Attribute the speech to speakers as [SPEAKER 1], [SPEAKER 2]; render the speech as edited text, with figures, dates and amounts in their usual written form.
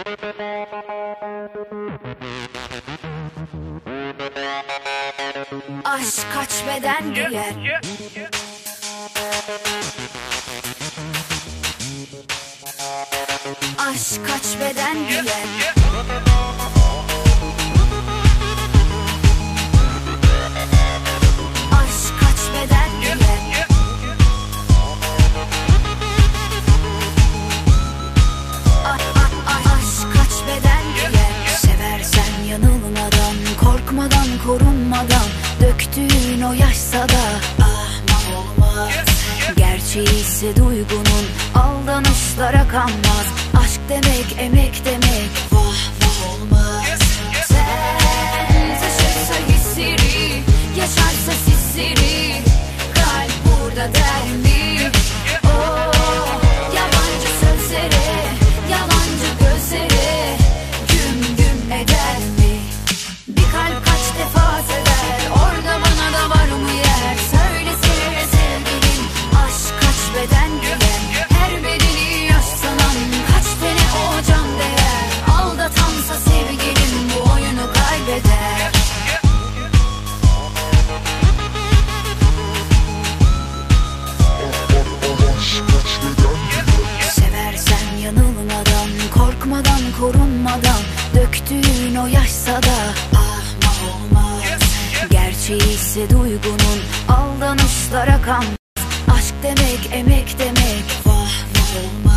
[SPEAKER 1] Aşk kaç beden giyer. Aşk kaç beden giyer. Aşk kaç beden giyer. Aşk kaç beden giyer. Seversen yanılmadan, korkmadan, korunmadan, döktüğün o yaşsa da ahmak olmaz. Gerçeği ise duygunun, aldanışlara kanmaz. Aşk demek emek demek, vah vah olmaz. Sen taşırsa hisleri, yaşarsa sisleri, kalp burada der mi? Oh, yabancı sözlere, yalancı gözlere güm güm eder mi? Bir kalp kaç defa sever, orada bana da var mı yer? Söylesene sevgilim, aşk kaç beden giyer. Her bedeni yaş sanan kaç tane o can değer. Aldatansa sevgilim bu oyunu kaybeder. Seversen yanılmadan, korkmadan, korunmadan, döktüğün o yaşsa da ahmak olmaz. Gerçeği ise duygunun, aldanışlara kanmaz. Aşk demek emek demek, vah vah olmaz.